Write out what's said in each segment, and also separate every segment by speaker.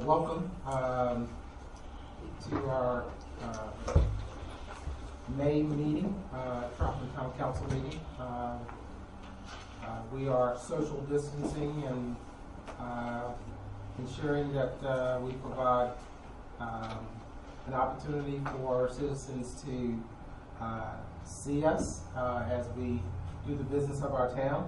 Speaker 1: Welcome to our May meeting, Trotman Town Council meeting. We are social distancing and ensuring that we provide an opportunity for citizens to see us as we do the business of our town.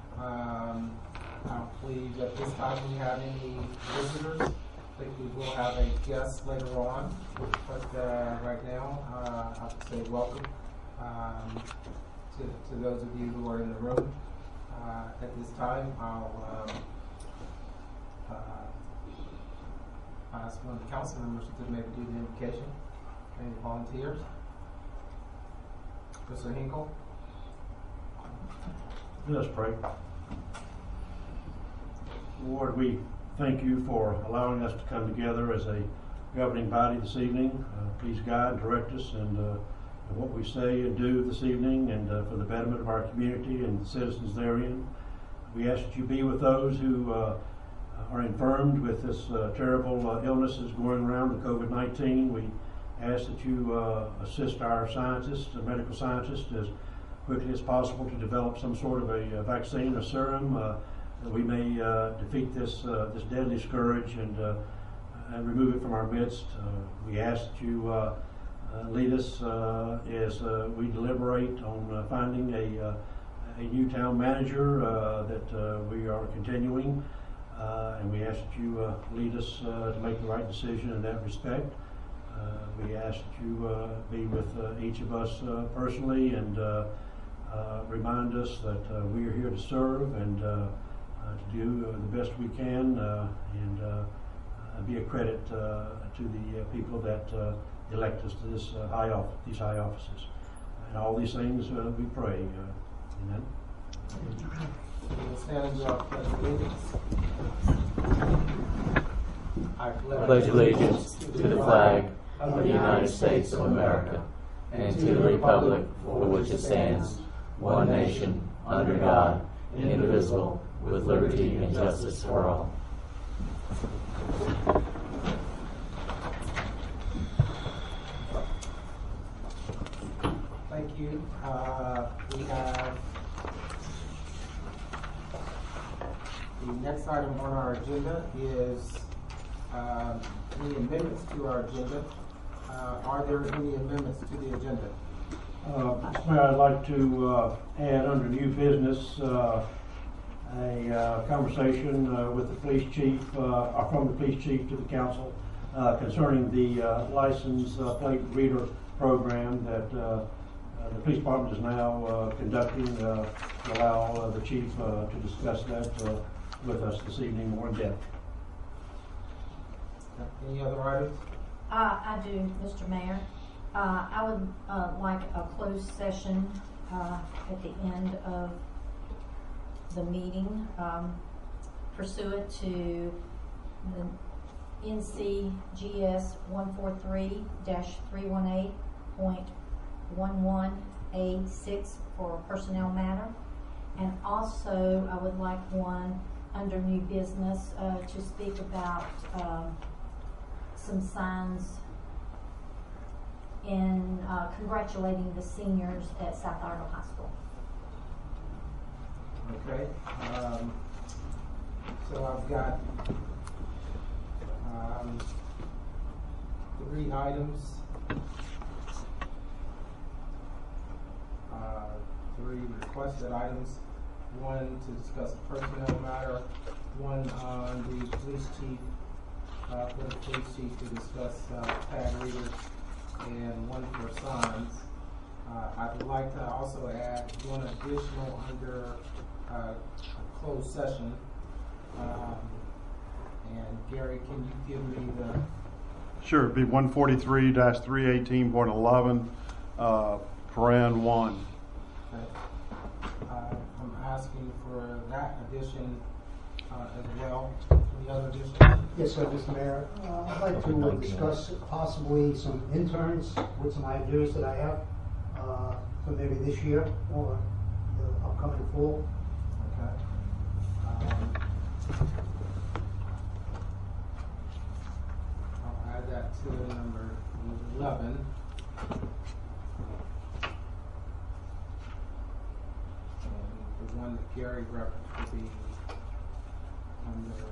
Speaker 1: I don't believe at this time we have any visitors. I think we will have a guest later on, but right now I have to say welcome to those of you who are in the room. At this time, I'll ask one of the council members to maybe do the invocation. Any volunteers? Mr. Hinkle?
Speaker 2: Let us pray. Lord, we thank you for allowing us to come together as a governing body this evening. Please guide and direct us in what we say and do this evening, and for the betterment of our community and the citizens therein. We ask that you be with those who are infirmed with this terrible illness that's going around, the COVID-19. We ask that you assist our scientists, the medical scientists, as quickly as possible to develop some sort of a vaccine, a serum, that we may defeat this deadly scourge and remove it from our midst. We ask that you lead us as we deliberate on finding a new town manager that we are continuing, and we ask that you lead us to make the right decision in that respect. We ask that you be with each of us personally and remind us that we are here to serve and to do the best we can and be a credit to the people that elect us to these high offices. And all these things we pray. Amen.
Speaker 1: We'll stand and do our pledge of allegiance. I
Speaker 3: pledge allegiance to the flag of the United States of America and to the republic for which it stands, one nation, under God, indivisible, with liberty and justice for all.
Speaker 1: Thank you. We have the next item on our agenda is any amendments to our agenda. Are there any amendments to the agenda?
Speaker 2: Mr. Mayor, I'd like to add under new business a conversation with the police chief, or from the police chief to the council concerning the license plate reader program that the police department is now conducting to allow the chief to discuss that with us this evening more in depth.
Speaker 1: Any other items?
Speaker 4: I do, Mr. Mayor. I would like a closed session at the end of the meeting pursuant to the NCGS 143-318.11A6 for a personnel matter. And also I would like one under new business to speak about some signs in congratulating the seniors at South Iredell High School.
Speaker 1: Okay. So I've got 3 items, 3 requested items. One to discuss a personnel matter, one on the police chief, for the police chief to discuss tag readers, and one for signs. I'd like to also add one additional under a closed session. And Gary, can you give me the...
Speaker 5: Sure, it'd be 143-318.11, paren 1.
Speaker 1: Okay. I'm asking for that addition as well. Any other additions?
Speaker 6: Yes, sir, Mr. Mayor. I'd like to discuss possibly some interns with some ideas that I have for maybe this year or the upcoming fall.
Speaker 1: Okay. that to number 11. And the one that Gary referenced will be under,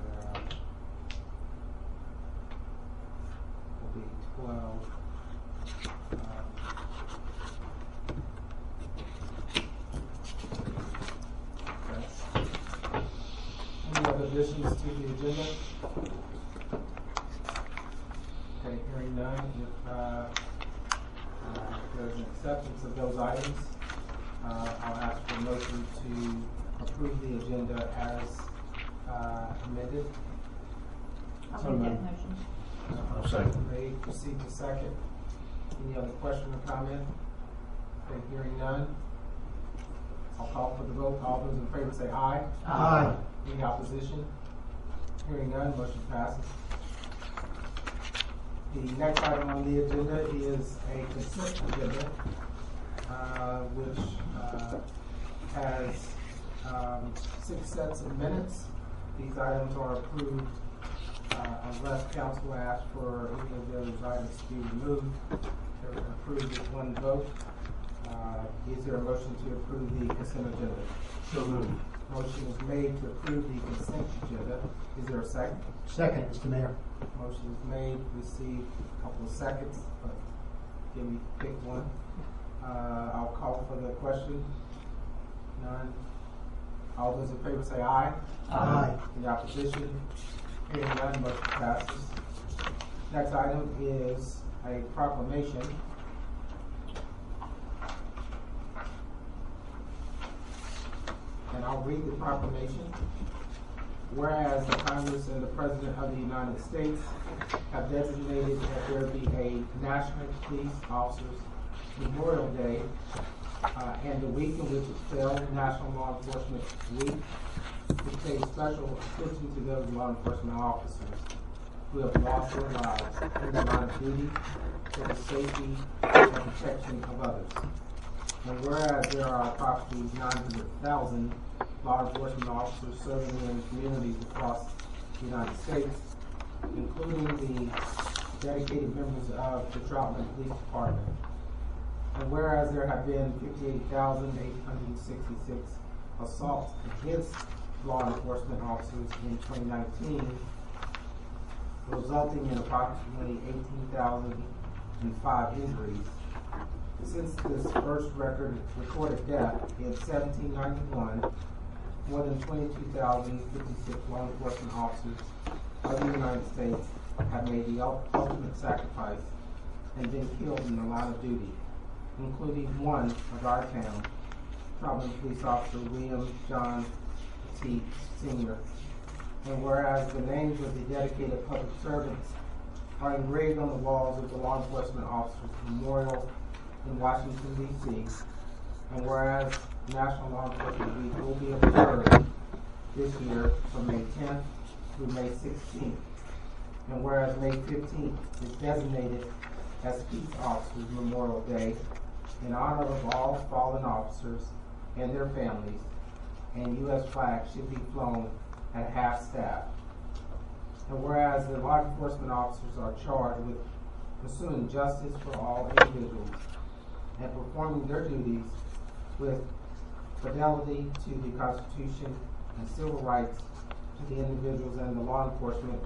Speaker 1: will be 12. Any other additions to the agenda? Okay, hearing none. If there's an acceptance of those items, I'll ask for a motion to approve the agenda as amended.
Speaker 4: I'll
Speaker 2: So
Speaker 4: make that
Speaker 2: moved.
Speaker 4: motion.
Speaker 2: I'll second.
Speaker 1: Made, proceed to second. Any other question or comment? Okay, hearing none. I'll call for the vote. All those in favor say aye.
Speaker 6: Aye.
Speaker 1: Any opposition? Hearing none, motion passes. The next item on the agenda is a consent agenda, which has 6 sets of minutes. These items are approved unless council asks for any of those items to be removed. They're approved with one vote. Is there a motion to approve the consent agenda?
Speaker 2: So moved.
Speaker 1: Motion is made to approve the consent agenda. Is there a second?
Speaker 6: Second, Mr. Mayor.
Speaker 1: Motion is made, received a couple of seconds, but give me, pick one. I'll call for the question. None. All those in favor say aye.
Speaker 6: Aye.
Speaker 1: Any opposition? Hearing none, motion passes. Next item is a proclamation. And I'll read the proclamation. Whereas the Congress and the President of the United States have designated that there be a National Police Officers Memorial Day and the week in which it fell, National Law Enforcement Week, to pay special attention to those law enforcement officers who have lost their lives in the line of duty for the safety and protection of others. And whereas there are approximately 900,000 law enforcement officers serving in communities across the United States, including the dedicated members of the Troutman Police Department. And whereas there have been 58,866 assaults against law enforcement officers in 2019, resulting in approximately 18,005 injuries. Since this first recorded death in 1791, more than 22,056 law enforcement officers of the United States have made the ultimate sacrifice and been killed in the line of duty, including one of our town, Troutman Police Officer William John Petit Sr. And whereas the names of the dedicated public servants are engraved on the walls of the Law Enforcement Officers Memorial in Washington, D.C., and whereas National Law Enforcement Week will be observed this year from May 10th through May 16th, and whereas May 15th is designated as Peace Officers Memorial Day in honor of all fallen officers and their families, and U.S. flags should be flown at half-staff. And whereas the law enforcement officers are charged with pursuing justice for all individuals and performing their duties with fidelity to the Constitution and civil rights to the individuals and the law enforcement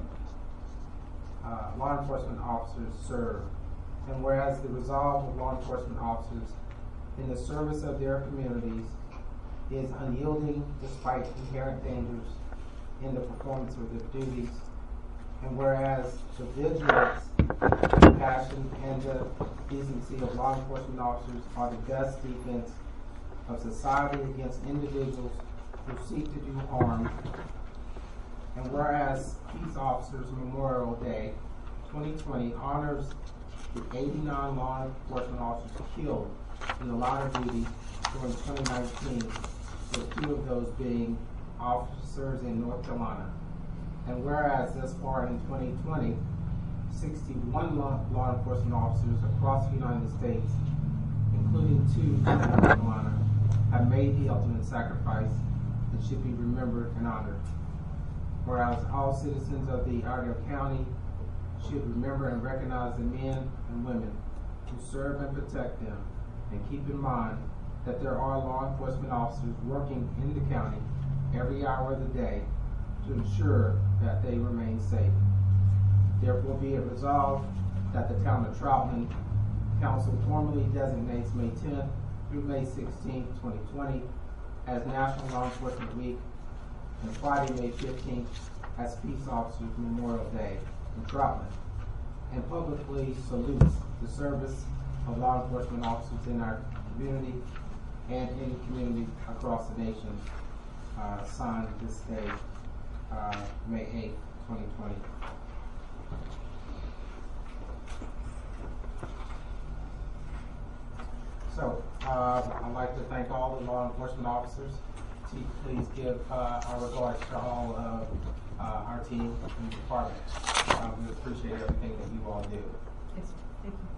Speaker 1: officers serve. And whereas the resolve of law enforcement officers in the service of their communities is unyielding despite inherent dangers in the performance of their duties. And whereas the vigilance, compassion, and the decency of law enforcement officers are the best defense of society against individuals who seek to do harm. And whereas Peace Officers Memorial Day 2020 honors the 89 law enforcement officers killed in the line of duty during 2019, with 2 of those being officers in North Carolina. And whereas thus far in 2020, 61 law enforcement officers across the United States, including 2 in North Carolina, have made the ultimate sacrifice and should be remembered and honored. Whereas all citizens of the Iredell County should remember and recognize the men and women who serve and protect them, and keep in mind that there are law enforcement officers working in the county every hour of the day to ensure that they remain safe. Therefore, be it resolved that the Town of Troutman Council formally designates May 10th through May 16th, 2020 as National Law Enforcement Week and Friday, May 15th as Peace Officers Memorial Day in Troutman, and publicly salutes the service of law enforcement officers in our community and in communities across the nation. Signed this day, May 8th, 2020. So, I'd like to thank all the law enforcement officers. Please give our regards to all of our team and the department. We appreciate everything that you all do.
Speaker 4: Yes, thank you.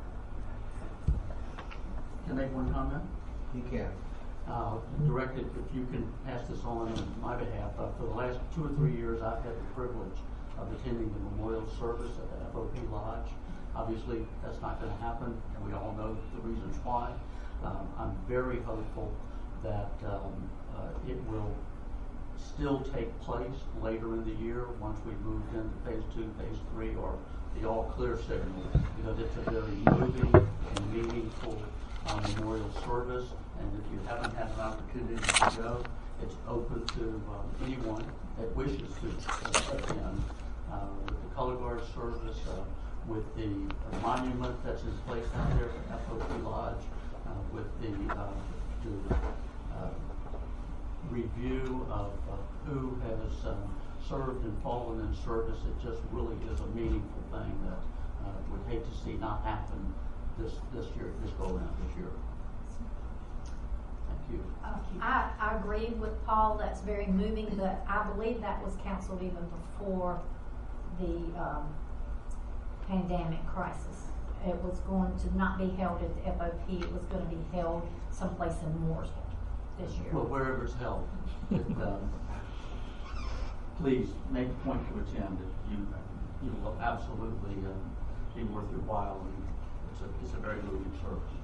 Speaker 7: Can I make one comment?
Speaker 1: You can.
Speaker 7: Directed, if you can pass this on my behalf, for the last 2 or 3 years, I've had the privilege of attending the memorial service at the FOP Lodge. Obviously, that's not going to happen, and we all know the reasons why. I'm very hopeful that it will still take place later in the year once we've moved into phase 2, phase 3, or the all clear signal, because it's a very moving and meaningful memorial service. And if you haven't had an opportunity to go, it's open to anyone that wishes to attend. With the color guard service, with the monument that's in place out there at FOP Lodge, with the review of who has served and fallen in service, it just really is a meaningful thing that would hate to see not happen this year, this go around this year. Thank you.
Speaker 4: I agree with Paul. That's very moving, but I believe that was canceled even before the pandemic crisis. It was going to not be held at the FOP. It was going to be held someplace in Mooresville this year.
Speaker 7: Well, wherever it's held, please make a point to attend. You will absolutely be worth your while, and it's a very moving service.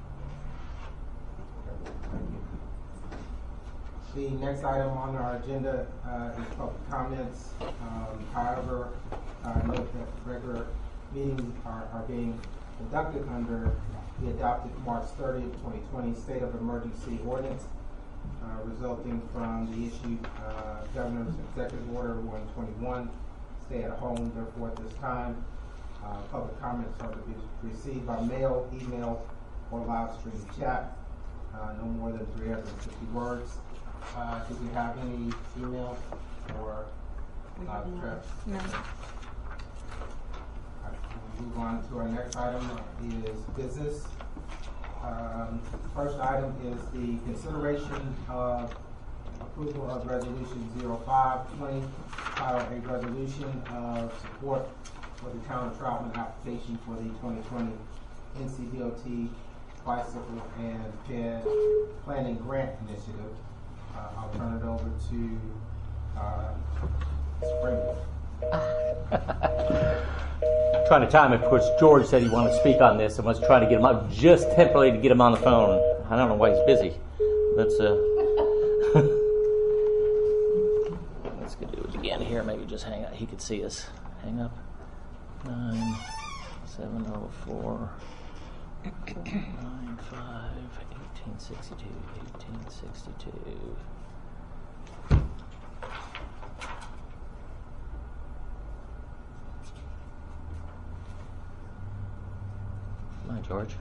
Speaker 1: Thank you. The next item on our agenda is public comments. However, note that regular meetings are being conducted under the adopted March 30th, 2020 State of Emergency Ordinance, resulting from the issued Governor's Executive Order 121, stay at home. Therefore, at this time, public comments are to be received by mail, email, or live stream chat, no more than 350 words. Do we have any emails or live chat?
Speaker 8: No.
Speaker 1: We'll move on to our next item is business. First item is the consideration of approval of resolution 0520, titled a resolution of support for the Town of Troutman application for the 2020 NCDOT Bicycle and Ped Planning Grant Initiative. I'll turn it over to Springwood.
Speaker 3: Trying to time it, because George said he wanted to speak on this and was trying to get him up just temporarily to get him on the phone. I don't know why he's busy. Let's do it again here. Maybe just hang out. He could see us. Hang up. 9704 95 1862 1862. Come on, George.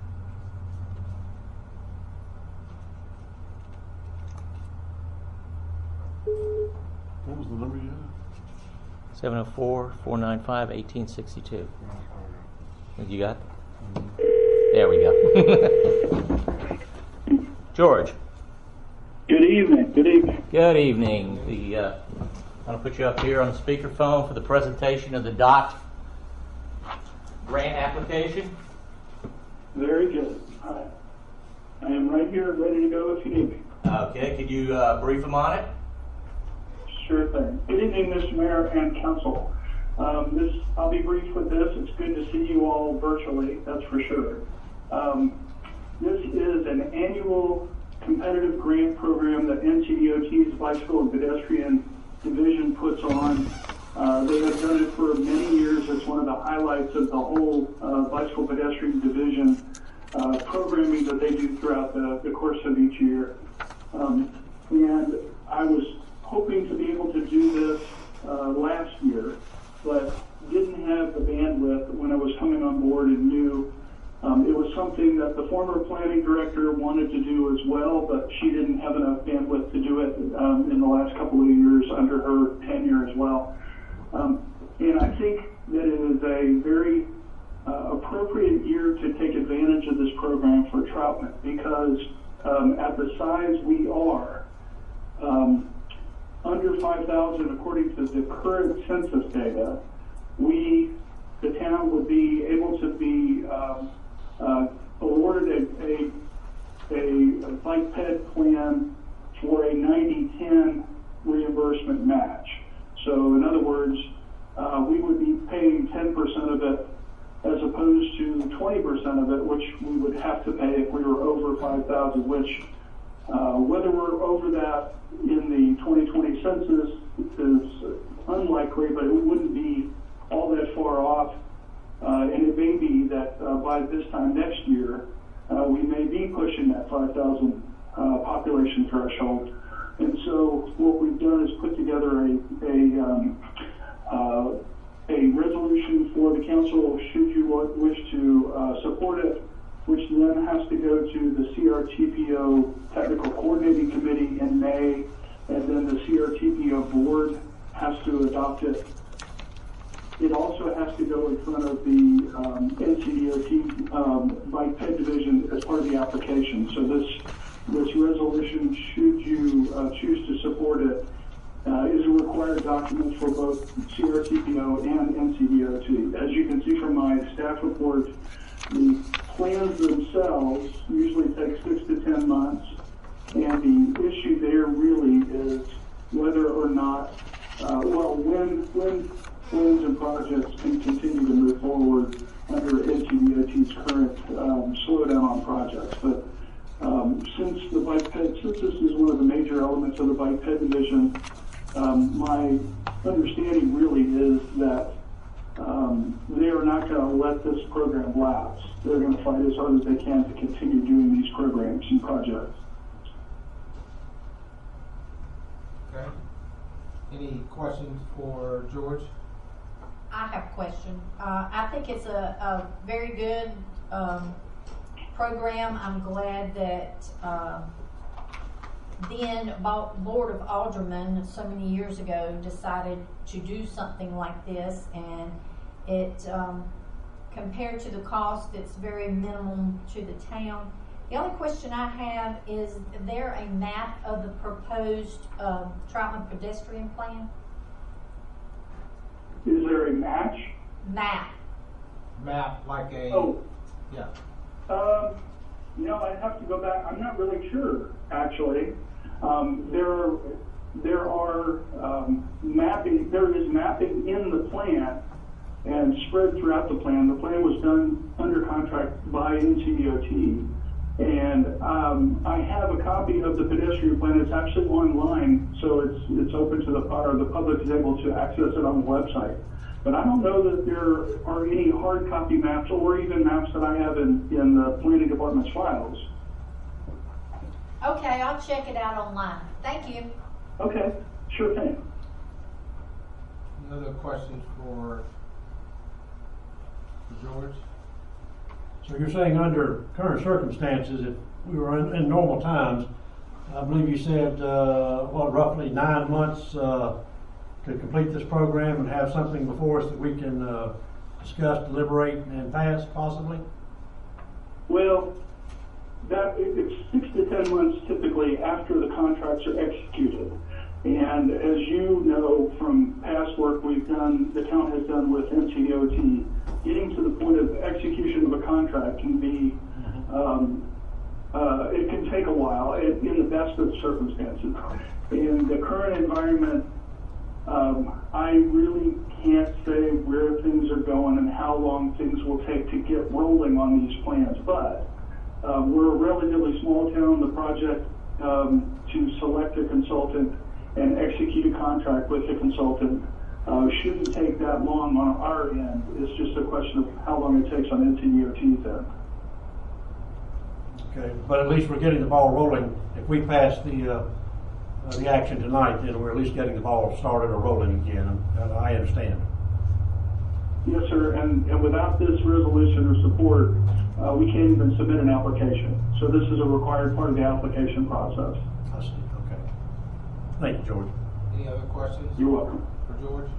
Speaker 5: What was the number you had?
Speaker 3: 704-495-1862. You got it? There we go. George.
Speaker 9: Good evening. Good evening.
Speaker 3: Good evening. I'm going to put you up here on the speakerphone for the presentation of the DOT grant application.
Speaker 9: Very good. I am right here, ready to go if you need me.
Speaker 3: Okay. Could you brief them on it?
Speaker 9: Sure thing. Good evening, Mr. Mayor and Council. I'll be brief with this. It's good to see you all virtually, that's for sure. This is an annual competitive grant program that NCDOT's Bicycle and Pedestrian Division puts on. They have done it for many years. It's one of the highlights of the whole Bicycle Pedestrian Division programming that they do throughout the course of each year. And I was hoping to be able to do this last year, but didn't have the bandwidth when I was coming on board and knew it was something that the former planning director wanted to do as well, but she didn't have enough bandwidth to do it in the last couple of years under her tenure as well. And I think that it is a very appropriate year to take advantage of this program for Troutman because at the size we are, under 5,000 according to the current census data, the town would be able to be awarded a bike ped plan for a 90-10 reimbursement match. So in other words, we would be paying 10% of it as opposed to 20% of it, which we would have to pay if we were over 5,000, which whether we're over that in the 2020 census is unlikely, but it wouldn't be all that far off. And it may be that by this time next year, we may be pushing that 5,000 population threshold. And so what we've done is put together a resolution for the council, should you wish to support it, which then has to go to the CRTPO Technical Coordinating Committee in May, and then the CRTPO board has to adopt it. It also has to go in front of the NCDOT Bike Ped Division as part of the application. So this resolution, should you choose to support it, is a required document for both CRTPO and NCDOT. As you can see from my staff report, the plans themselves usually take 6 to 10 months, and the issue there really is whether or not, when plans and projects can continue to move forward under NCDOT's current slowdown on projects. But since the bike ped, since this is one of the major elements of the bike ped division, my understanding really is that they are not going to let this program lapse. They're going to fight as hard as they can to continue doing these programs and projects.
Speaker 1: Okay. Any questions for George?
Speaker 4: I have a question. I think it's a very good program. I'm glad that then Board of Aldermen so many years ago decided to do something like this, and it compared to the cost, it's very minimum to the town. The only question I have is there a map of the proposed Troutman pedestrian plan?
Speaker 9: Is there a match?
Speaker 4: Map.
Speaker 1: Map, like a...
Speaker 9: Oh.
Speaker 1: Yeah.
Speaker 9: I'd have to go back. I'm not really sure, actually. There is mapping in the plan and spread throughout the plan. The plan was done under contract by NCDOT. And I have a copy of the pedestrian plan. It's actually online, so it's open to the public is able to access it on the website. But I don't know that there are any hard copy maps or even maps that I have in the planning department's files.
Speaker 4: Okay, I'll check it out online. Thank you.
Speaker 9: Okay, sure thing.
Speaker 1: Another question for George?
Speaker 2: So you're saying under current circumstances, if we were in normal times, I believe you said, roughly 9 months to complete this program and have something before us that we can discuss, deliberate, and pass, possibly?
Speaker 9: Well, it's 6 to 10 months typically after the contracts are executed. And as you know from past work the town has done with NCDOT, getting to the point of execution of a contract can be, it can take a while in the best of circumstances. In the current environment, I really can't say where things are going and how long things will take to get rolling on these plans, but we're a relatively small town. The project to select a consultant and execute a contract with the consultant shouldn't take that long on our end. It's just a question of how long it takes on NCDOT's end.
Speaker 2: Okay, but at least we're getting the ball rolling. If we pass the action tonight, then we're at least getting the ball started or rolling again. I understand.
Speaker 9: Yes, sir. And without this resolution or support, we can't even submit an application. So this is a required part of the application process.
Speaker 2: I see. Okay. Thank you, George.
Speaker 1: Any other questions?
Speaker 9: You're welcome.
Speaker 1: For George?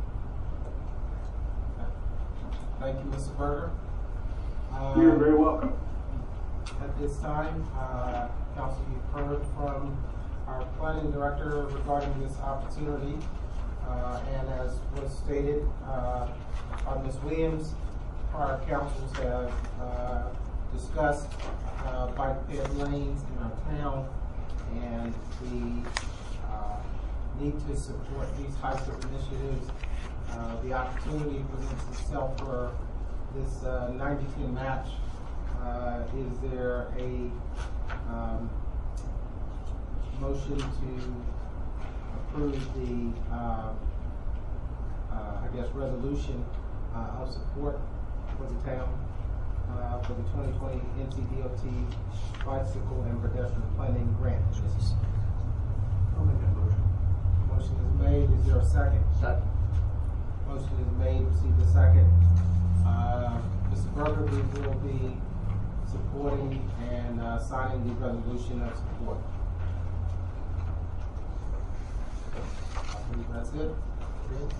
Speaker 1: Thank you, Mr. Berger.
Speaker 9: You're very welcome.
Speaker 1: At this time, Council, you've heard from our planning director regarding this opportunity. And as was stated by Ms. Williams, prior councils have discussed bike-ped lanes in our town and the need to support these types of initiatives. The opportunity presents itself for this 90-10 match. Is there a motion to approve the, resolution of support for the town for the 2020 NCDOT Bicycle and Pedestrian Planning Grant Initiative?
Speaker 2: I'll make that motion.
Speaker 1: Motion is made. Is there a second?
Speaker 7: Second.
Speaker 1: Motion is made. Receive the second. Mr. Berger, we will be supporting and signing the resolution of support. I believe that's it. Good.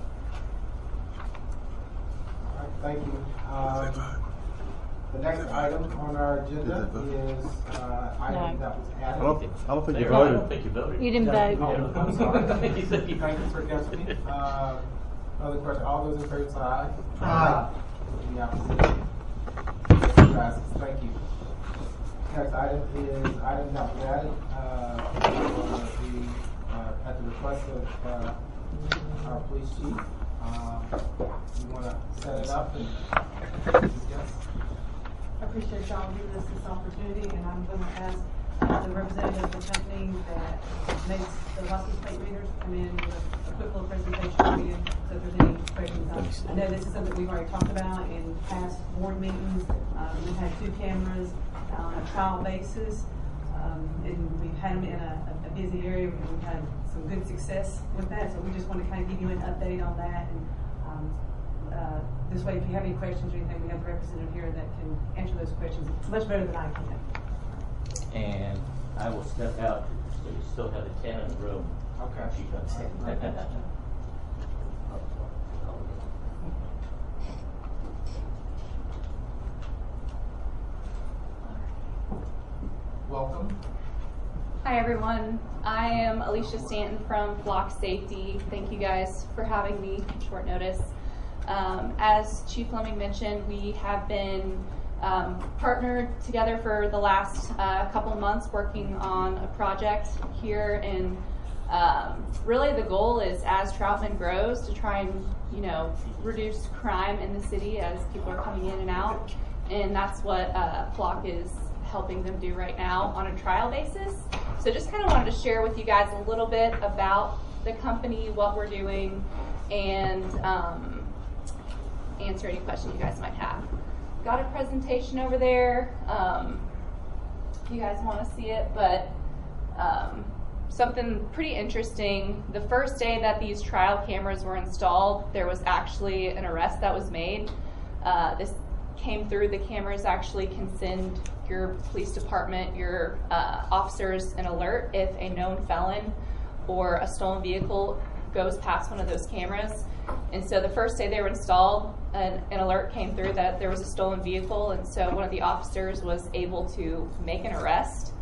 Speaker 1: All right, thank you. The next item on our agenda is item that was
Speaker 5: I
Speaker 1: added.
Speaker 5: don't think you
Speaker 3: I
Speaker 5: voted.
Speaker 3: don't think you voted.
Speaker 8: You didn't vote.
Speaker 1: Oh, I'm sorry. Thank
Speaker 3: You said you-
Speaker 1: you for guessing me. Other question, all those in favor say aye.
Speaker 6: Aye.
Speaker 1: Any opposition? Motion passes. Thank you. Next item is item that was added at the request of our police chief. You want to set it up and discuss?
Speaker 10: I appreciate y'all giving us this opportunity, and I'm going to ask the representative of the company that makes the license plate readers come in with a quick little presentation for you. So if there's any questions, I know this is something we've already talked about in past board meetings. We've had 2 cameras on a trial basis, and we've had them in a busy area, and we've had some good success with that. So we just want to kind of give you an update on that. And this way, if you have any questions or anything, we have a representative here that can answer those questions much better than I can.
Speaker 3: And I will step out, so you still have the 10 in the room.
Speaker 1: Okay.
Speaker 3: She comes in.
Speaker 1: Welcome.
Speaker 11: Hi everyone, I am Alicia Stanton from Flock Safety. Thank you guys for having me at short notice. As Chief Fleming mentioned, we have been partnered together for the last couple months working on a project here, and really the goal is as Troutman grows to try and reduce crime in the city as people are coming in and out, and that's what Flock is helping them do right now on a trial basis. So just kind of wanted to share with you guys a little bit about the company, what we're doing, and answer any questions you guys might have. Got a presentation over there if you guys want to see it, but something pretty interesting. The first day that these trial cameras were installed, there was actually an arrest that was made. This came through. The cameras actually can send your police department, your officers, an alert if a known felon or a stolen vehicle goes past one of those cameras. And so the first day they were installed, an alert came through that there was a stolen vehicle, and so one of the officers was able to make an arrest.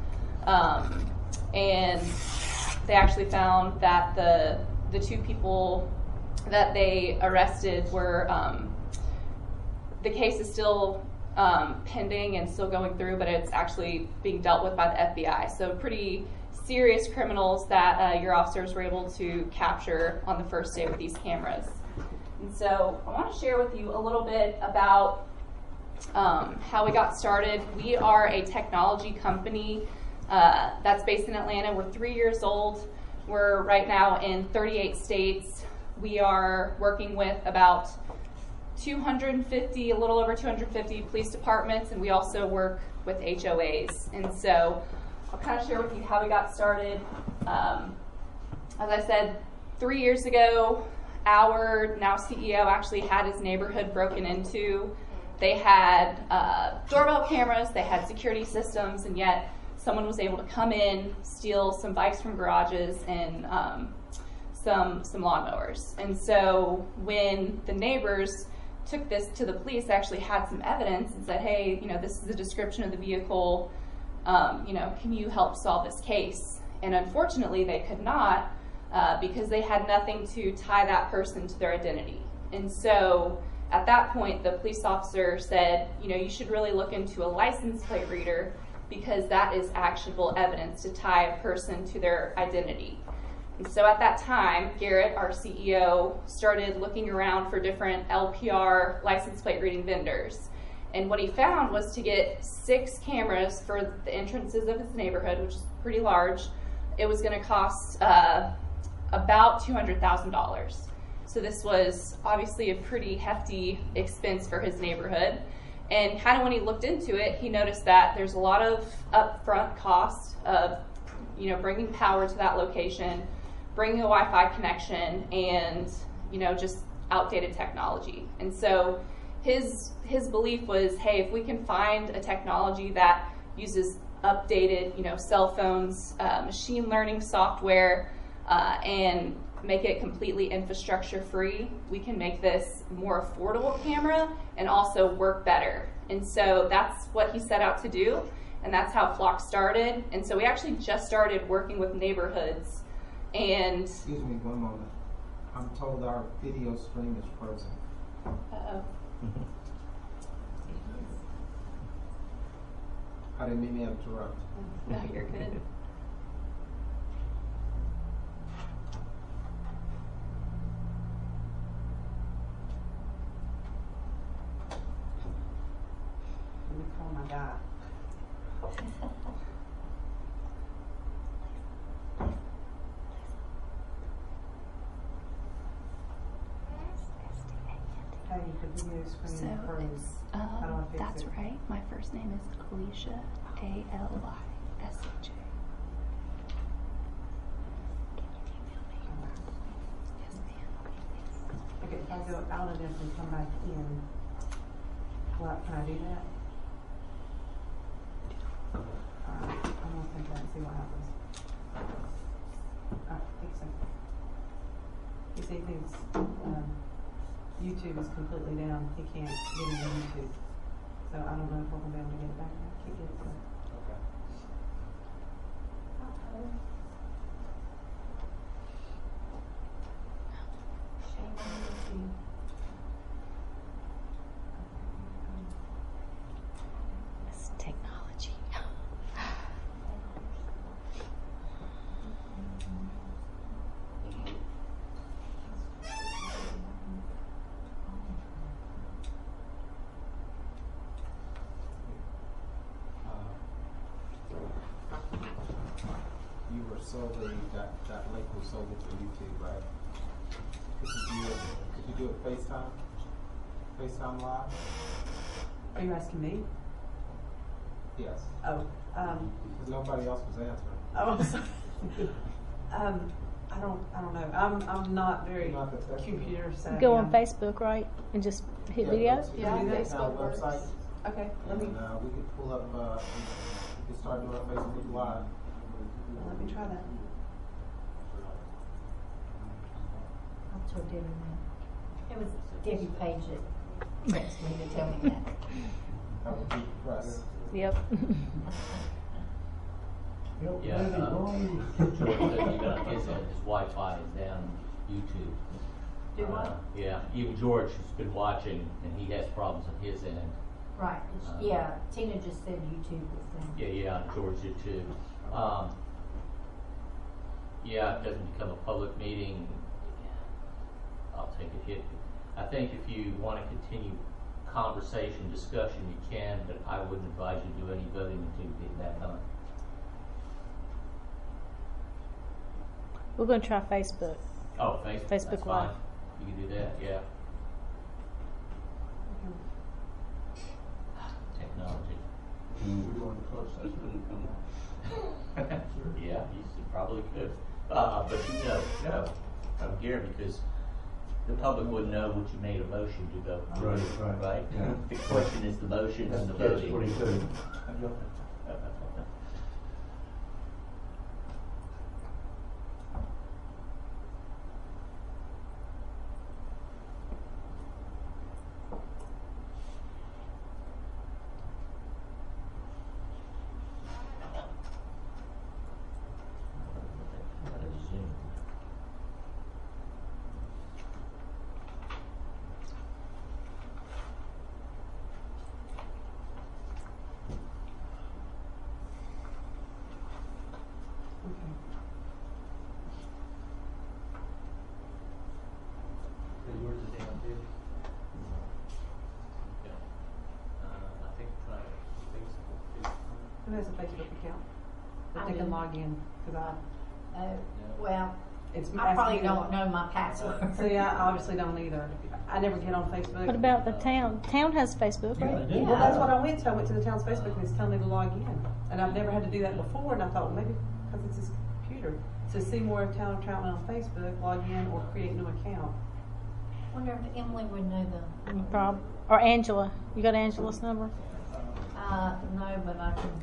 Speaker 11: And they actually found that the 2 people that they arrested were, the case is still pending and still going through, but it's actually being dealt with by the FBI. So pretty serious criminals that your officers were able to capture on the first day with these cameras. And so I want to share with you a little bit about how we got started. We are a technology company that's based in Atlanta. We're 3 years old. We're right now in 38 states. We are working with about 250, a little over 250 police departments, and we also work with HOAs. And so I'll kind of share with you how we got started. As I said, 3 years ago, our now CEO actually had his neighborhood broken into. They had doorbell cameras, they had security systems, and yet someone was able to come in, steal some bikes from garages and some lawnmowers. And so when the neighbors took this to the police, they actually had some evidence and said, hey, this is the description of the vehicle, can you help solve this case? And unfortunately, they could not because they had nothing to tie that person to their identity. And so at that point, the police officer said, you should really look into a license plate reader because that is actionable evidence to tie a person to their identity. And so at that time, Garrett, our CEO, started looking around for different LPR license plate reading vendors. And what he found was to get 6 cameras for the entrances of his neighborhood, which is pretty large, it was going to cost about $200,000. So this was obviously a pretty hefty expense for his neighborhood. And kind of when he looked into it, he noticed that there's a lot of upfront cost of, bringing power to that location, bringing a Wi-Fi connection, and, just outdated technology. And so his belief was, hey, if we can find a technology that uses updated, cell phones, machine learning software, and make it completely infrastructure free, we can make this more affordable camera and also work better. And so that's what he set out to do, and that's how Flock started. And so we actually just started working with neighborhoods. And
Speaker 1: excuse me one moment. I'm told our video stream is frozen.
Speaker 11: uh-oh.
Speaker 1: I didn't mean to interrupt.
Speaker 11: No, you're good.
Speaker 10: Let me call my guy. Hey, the video screen
Speaker 11: So
Speaker 10: froze.
Speaker 11: it's,
Speaker 10: How do I fix
Speaker 11: that's
Speaker 10: it?
Speaker 11: right. My first name is Alicia, A-L-Y-S-H-A. Yes, ma'am.
Speaker 10: Okay, if I go out of this and come back in, what, can I do that? Alright, I'm gonna think that and see what happens. Alright, think so. You see things, YouTube is completely down, he can't get into YouTube. So I don't know if we're gonna be able to get it back, I can't get it to.
Speaker 1: Okay.
Speaker 4: It's technology.
Speaker 1: You were solely, that link was solely for YouTube, right? Could you do it FaceTime? FaceTime Live?
Speaker 10: Are you asking me?
Speaker 1: Yes.
Speaker 10: Oh,
Speaker 1: Because nobody else was answering.
Speaker 10: oh, I'm sorry. I don't know. I'm not very
Speaker 1: Not the tech
Speaker 10: computer savvy.
Speaker 8: Go on Facebook, right? And just hit video?
Speaker 11: Yeah,
Speaker 1: Can you do that
Speaker 11: Facebook
Speaker 1: on our
Speaker 11: works.
Speaker 1: website?
Speaker 10: Okay, let me
Speaker 1: And we could pull up, we could start doing a Facebook Live.
Speaker 10: try that.
Speaker 4: I told Debbie that. It was Debbie Page that texted me to tell me that.
Speaker 1: That would be press.
Speaker 8: Yep.
Speaker 3: Yeah, George said even on his end, his Wi-Fi is down YouTube.
Speaker 4: Do what?
Speaker 3: Yeah, even George has been watching, and he has problems on his end.
Speaker 4: Right, yeah, Tina just said YouTube was down.
Speaker 3: Yeah, George did too. yeah, it doesn't become a public meeting, I'll take a hit. I think if you want to continue conversation, discussion, you can, but I wouldn't advise you do any voting until you get that done.
Speaker 8: We're going to try Facebook.
Speaker 3: Oh, Facebook.
Speaker 8: Facebook
Speaker 3: That's
Speaker 8: Live.
Speaker 3: fine. You can do that, yeah. Technology.
Speaker 7: We're going to close session and come
Speaker 3: Yeah, you probably could. But no, Gary, because the public wouldn't know what you made a motion to go through, right?
Speaker 2: Yeah.
Speaker 3: The question is the motion and the voting.
Speaker 2: 22.
Speaker 3: I think try Facebook.
Speaker 10: Who has a Facebook account that they can log in? Because
Speaker 4: Well,
Speaker 10: it's
Speaker 4: I probably
Speaker 10: asking me
Speaker 4: don't know my password.
Speaker 10: See, I obviously don't either. I never get on Facebook.
Speaker 8: What about the town? Town has Facebook, right?
Speaker 10: Well, that's what I went to. I went to the town's Facebook and it's telling me to log in. And I've never had to do that before, and I thought, well, maybe because it's this computer. So see more of Town of Troutman on Facebook, log in, or create new account.
Speaker 4: Wonder if Emily would know the.
Speaker 8: Prob- or Angela. You got Angela's number?
Speaker 4: No, but I can.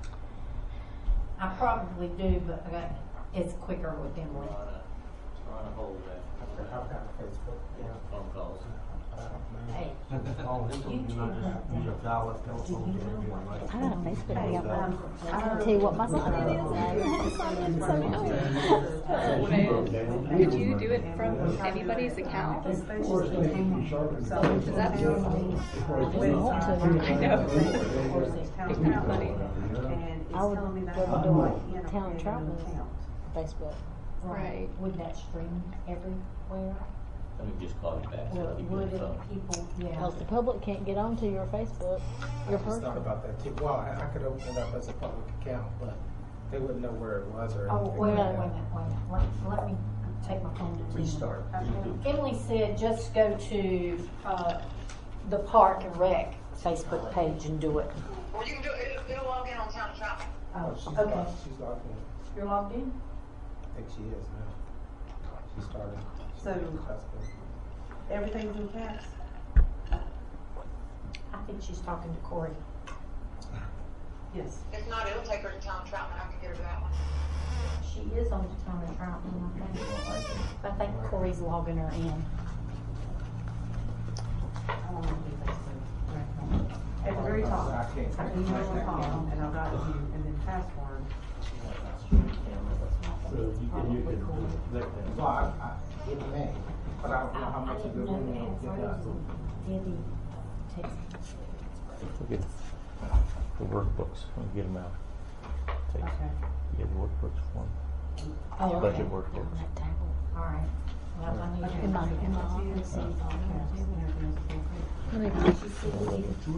Speaker 4: I probably do, but it's quicker with Emily.
Speaker 3: Trying to hold that.
Speaker 1: I've got a Facebook. Yeah.
Speaker 3: Phone calls.
Speaker 4: Hey,
Speaker 5: Oh, you not just use a dial-up telephone.
Speaker 8: I got a Facebook account. I can tell you what my
Speaker 11: Could you do it from anybody's account? Is that I know.
Speaker 10: Town
Speaker 11: Isn't that funny?
Speaker 10: And it's
Speaker 8: I would
Speaker 10: telling me that
Speaker 8: go
Speaker 10: I
Speaker 8: to
Speaker 10: can
Speaker 8: do
Speaker 10: log
Speaker 8: it.
Speaker 10: in or
Speaker 8: Town
Speaker 10: create a
Speaker 8: Troutman.
Speaker 10: new account.
Speaker 8: Facebook.
Speaker 11: Right.
Speaker 4: Would that stream everywhere?
Speaker 3: Let me just call you back.
Speaker 4: Or
Speaker 3: So keep
Speaker 4: would
Speaker 3: the
Speaker 4: it
Speaker 3: phone.
Speaker 4: people? Yeah.
Speaker 8: Because the public can't get onto your Facebook. Your
Speaker 1: I just
Speaker 8: personal.
Speaker 1: thought about that too. Well, I could open it up as a public account, but they wouldn't know where it was or
Speaker 4: Oh,
Speaker 1: anything
Speaker 4: wait a
Speaker 1: like
Speaker 4: minute,
Speaker 1: that.
Speaker 4: wait a minute. Let me take my phone to
Speaker 1: Restart.
Speaker 4: Emily said just go to the Park and Rec Facebook page and do it.
Speaker 12: Well, you can do it. It'll log in on Town of Troutman.
Speaker 4: Oh,
Speaker 1: She's
Speaker 4: okay.
Speaker 1: she's logged in.
Speaker 4: You're logged in?
Speaker 1: I think she is now. She started.
Speaker 10: So- Everything's in caps.
Speaker 4: I think she's talking to Corey.
Speaker 10: Yes.
Speaker 12: If not, it'll take her to Town of Troutman. I can get her to that one.
Speaker 4: She is on the Town of Troutman, I think. I think Corey's logging her in.
Speaker 10: I want to do Facebook. At the very top,
Speaker 1: I can't.
Speaker 10: I email and call, and I'll write you, and then password.
Speaker 2: So you can connect that.
Speaker 1: Well, it may, but I don't know how
Speaker 4: I
Speaker 1: much of
Speaker 4: didn't
Speaker 1: it
Speaker 4: know
Speaker 1: will
Speaker 4: that
Speaker 1: get
Speaker 4: phrase.
Speaker 1: done.
Speaker 4: Debbie texted.
Speaker 3: Get the workbooks, we'll get them out. Take,
Speaker 10: Okay.
Speaker 3: get the workbooks for them.
Speaker 4: Oh, okay.
Speaker 3: Budget workbooks.
Speaker 4: On that tablet. All right. Well, I need to.
Speaker 8: In my office.
Speaker 10: Podcast, and everything else is all free.
Speaker 8: Let me
Speaker 4: She said,